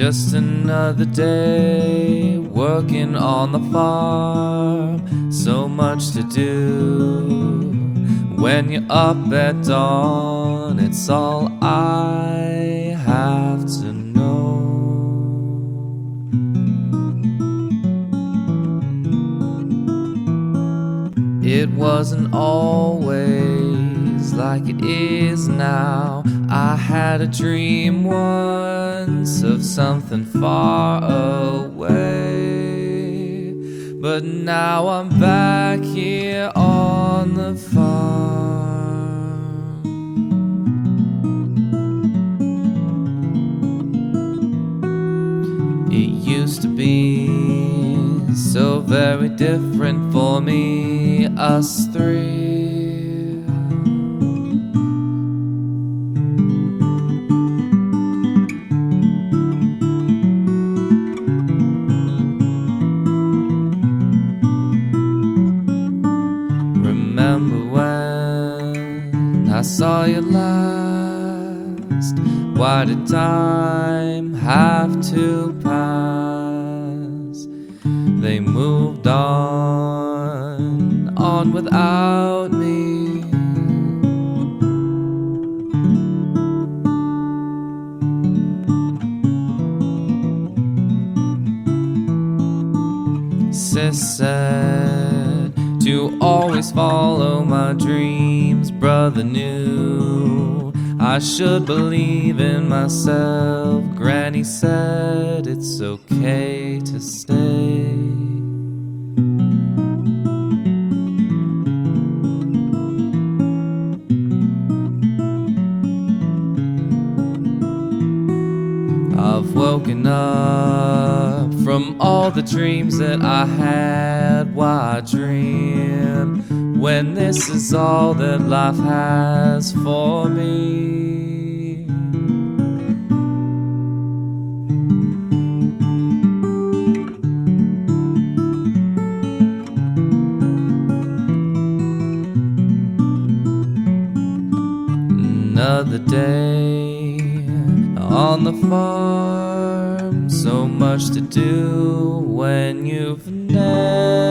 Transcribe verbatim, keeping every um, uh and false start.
Just another day working on the farm. So much to do when you're up at dawn. It's all I have to know. It wasn't always like it is now. I had a dream once of something far away, but now I'm back here on the farm. It used to be so very different for me, us three. Remember when I saw you last? Why did time have to pass? They moved on, on without me. Sis said to always follow my dreams. Brother knew I should believe in myself. Granny said it's okay to stay. I've woken up from all the dreams that I had. Why dream when this is all that life has for me? Another day on the farm, so much to do when you've never